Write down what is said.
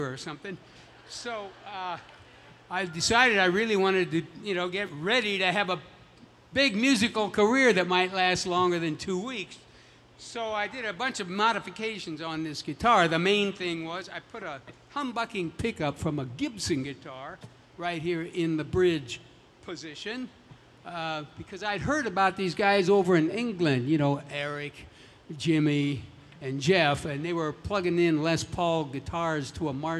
or something. So I decided I really wanted to, get ready to have a big musical career that might last longer than 2 weeks. So I did a bunch of modifications on this guitar. The main thing was I put a humbucking pickup from a Gibson guitar right here in the bridge position because I'd heard about these guys over in England, Eric, Jimmy, and Jeff, and they were plugging in Les Paul guitars to a Marshall